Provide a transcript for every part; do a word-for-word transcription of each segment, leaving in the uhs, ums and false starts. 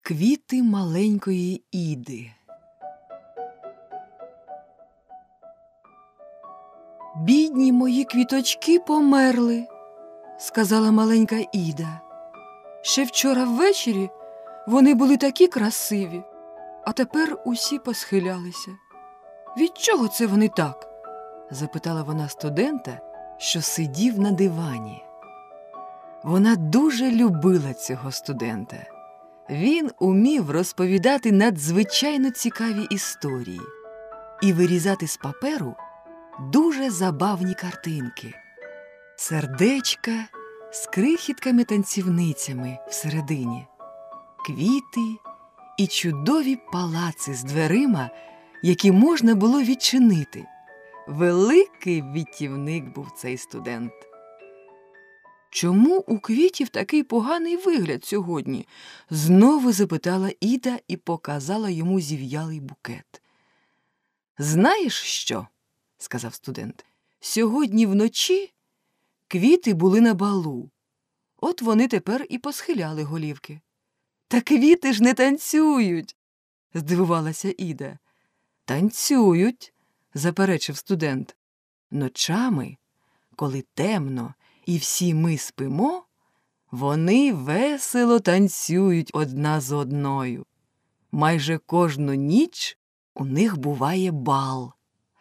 Квіти маленької Іди. «Бідні мої квіточки померли», – сказала маленька Іда. «Ще вчора ввечері вони були такі красиві, а тепер усі посхилялися. Від чого це вони так?» – запитала вона студента, що сидів на дивані. Вона дуже любила цього студента. Він умів розповідати надзвичайно цікаві історії і вирізати з паперу дуже забавні картинки. Сердечка з крихітками-танцівницями всередині, квіти і чудові палаци з дверима, які можна було відчинити. Великий вітівник був цей студент. «Чому у квітів такий поганий вигляд сьогодні?» – знову запитала Іда і показала йому зів'ялий букет. «Знаєш що?» – сказав студент. «Сьогодні вночі квіти були на балу. От вони тепер і посхиляли голівки». «Та квіти ж не танцюють!» – здивувалася Іда. «Танцюють!» – заперечив студент. «Ночами, коли темно, і всі ми спимо, вони весело танцюють одна з одною. Майже кожну ніч у них буває бал».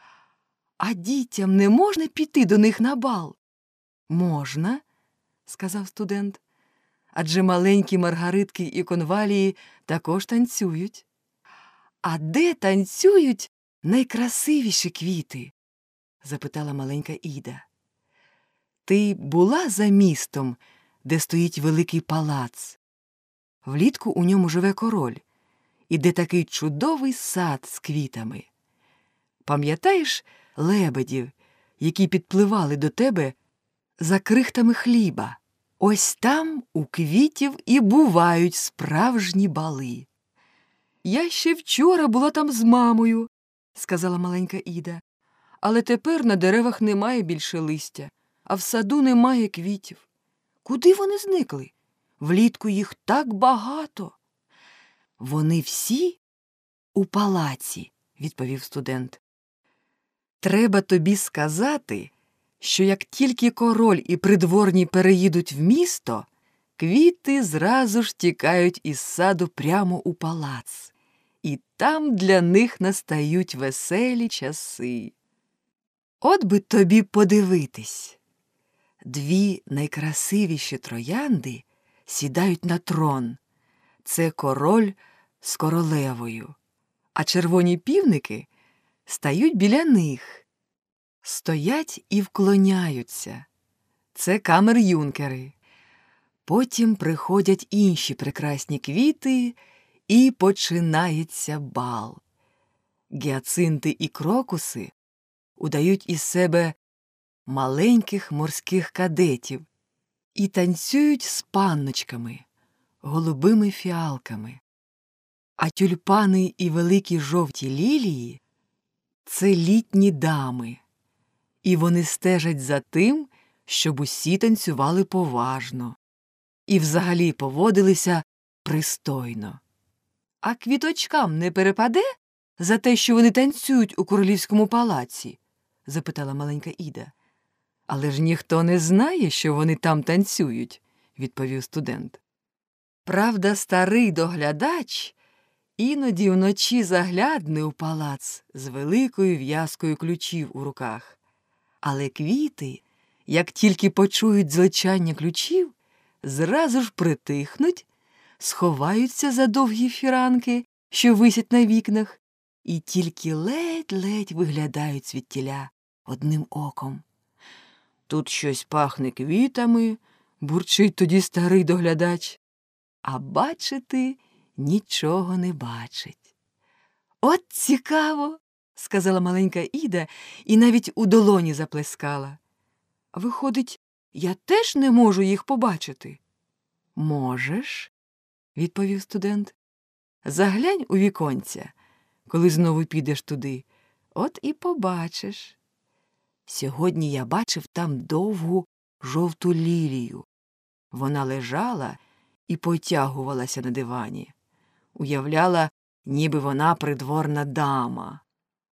«А дітям не можна піти до них на бал?» «Можна», – сказав студент, «адже маленькі маргаритки і конвалії також танцюють». «А де танцюють найкрасивіші квіти?» – запитала маленька Іда. «Ти була за містом, де стоїть великий палац? Влітку у ньому живе король, і де такий чудовий сад з квітами. Пам'ятаєш лебедів, які підпливали до тебе за крихтами хліба? Ось там у квітів і бувають справжні бали». «Я ще вчора була там з мамою», – сказала маленька Іда. «Але тепер на деревах немає більше листя, а в саду немає квітів. Куди вони зникли? Влітку їх так багато». «Вони всі у палаці», – відповів студент. «Треба тобі сказати, що як тільки король і придворні переїдуть в місто, квіти зразу ж тікають із саду прямо у палац. І там для них настають веселі часи. От би тобі подивитись. Дві найкрасивіші троянди сідають на трон. Це король з королевою. А червоні півники стають біля них. Стоять і вклоняються. Це камер-юнкери. Потім приходять інші прекрасні квіти, і починається бал. Гіацинти і крокуси удають із себе маленьких морських кадетів і танцюють з панночками, голубими фіалками. А тюльпани і великі жовті лілії – це літні дами, і вони стежать за тим, щоб усі танцювали поважно і взагалі поводилися пристойно. А квіточкам не перепаде за те, що вони танцюють у королівському палаці?» – запитала маленька Іда. «Але ж ніхто не знає, що вони там танцюють», – відповів студент. «Правда, старий доглядач іноді вночі заглядне у палац з великою в'язкою ключів у руках. Але квіти, як тільки почують звучання ключів, зразу ж притихнуть, сховаються за довгі фіранки, що висять на вікнах, і тільки ледь-ледь виглядають звідтіля одним оком. Тут щось пахне квітами, бурчить тоді старий доглядач, а бачити нічого не бачить». «От цікаво», – сказала маленька Іда і навіть у долоні заплескала. «Виходить, я теж не можу їх побачити?» «Можеш», – відповів студент. «Заглянь у віконця, коли знову підеш туди, от і побачиш. Сьогодні я бачив там довгу жовту лілію. Вона лежала і потягувалася на дивані. уявляла, ніби вона придворна дама.